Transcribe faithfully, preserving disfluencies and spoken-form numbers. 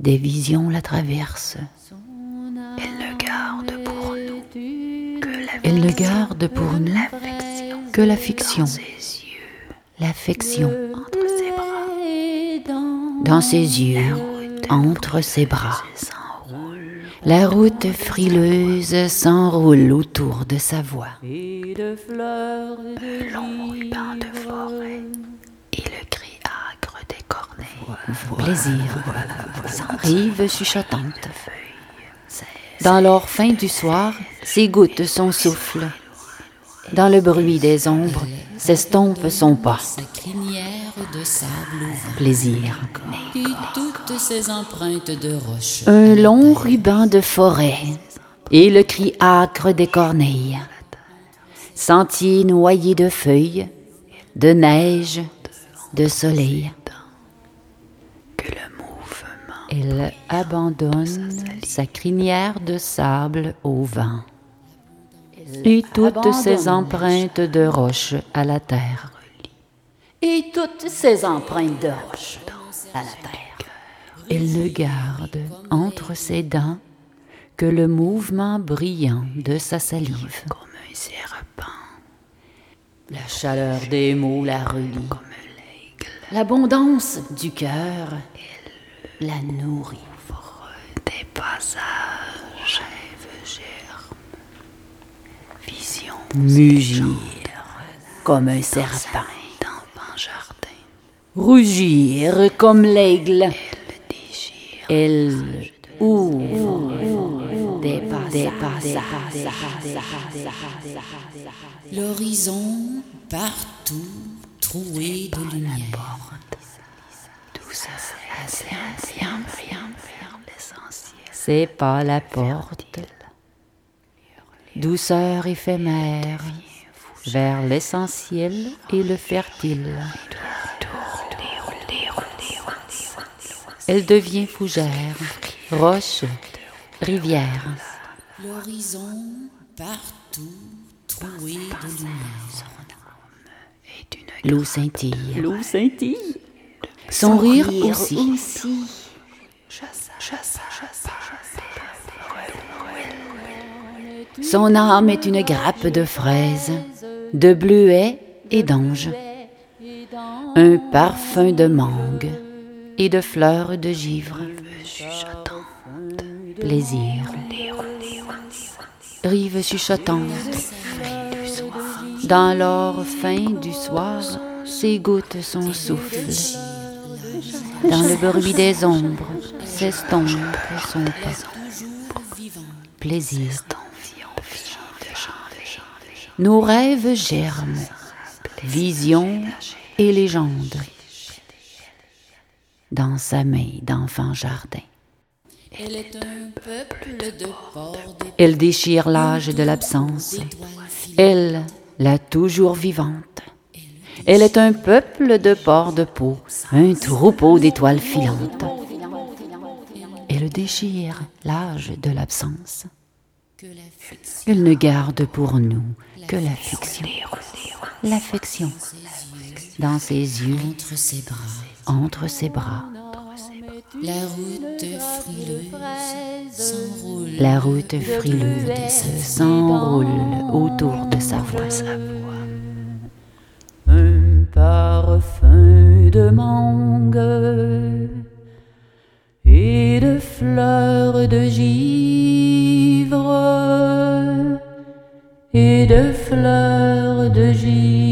Des visions la traversent. Elle ne garde pour nous que la Elle ne garde pour nous l'affection que l'affection, dans ses yeux, l'affection entre ses bras. dans ses yeux, entre ses bras. S'enroule La route frileuse s'enroule autour de sa voix. un long ruban de forêt et le cri âcre des corneilles. Plaisir, rive chuchotante. Dans l'or fin du soir, ses gouttes son souffle. Dans le bruit des ombres, s'estompe son pas. Sa crinière de sable au vent. Plaisir. Et toutes ses empreintes de roches. Un long ruban de forêt et le cri âcre des corneilles. Sentier noyé de feuilles, de neige, de soleil. Que le mouvement Elle abandonne sa crinière de sable au vent et toutes ses empreintes de roches à la terre. Et toutes ses empreintes de roches à la terre. Elle ne garde entre ses dents que le mouvement brillant de sa salive. comme un serpent, La chaleur des mots la relie. comme l'aigle L'abondance du cœur la nourrit. des passages, rêves germes, visions Mugir comme un serpent. d'enfants jardin. Rougir comme l'aigle. Elle déchire Elle ouvre des passages. L'horizon partout troué de lumière. tout ça, c'est rien vers l'essentiel. C'est pas la porte. Douceur éphémère vers l'essentiel et le fertile. Elle devient fougère, roche, rivière. L'horizon partout troué de lumière. L'eau scintille. L'eau scintille. Son rire aussi. Son âme est une grappe de fraises, de bleuets et d'anges, un parfum de mangue et de fleurs de givre. Plaisir. Rive chuchotante. Dans l'or fin du soir, ses gouttes son souffle. Dans le bruit des ombres, s'estompe son pas. Plaisir. Nos rêves germent, visions et légendes. Dans sa main d'enfant jardin. Elle est un peuple de porcs d'étoiles. Elle déchire l'âge de l'absence. Elle, la toujours vivante. Elle est un peuple de porcs de peau, un troupeau d'étoiles filantes. Elle déchire l'âge de l'absence. Que la fiction Elle ne garde pour nous que l'affection. L'affection dans ses yeux, entre ses bras. entre ses bras. La route frileuse s'enroule. La route frileuse s'enroule autour de sa voix. Un parfum de mangue et de fleurs de givre et de fleurs de givre.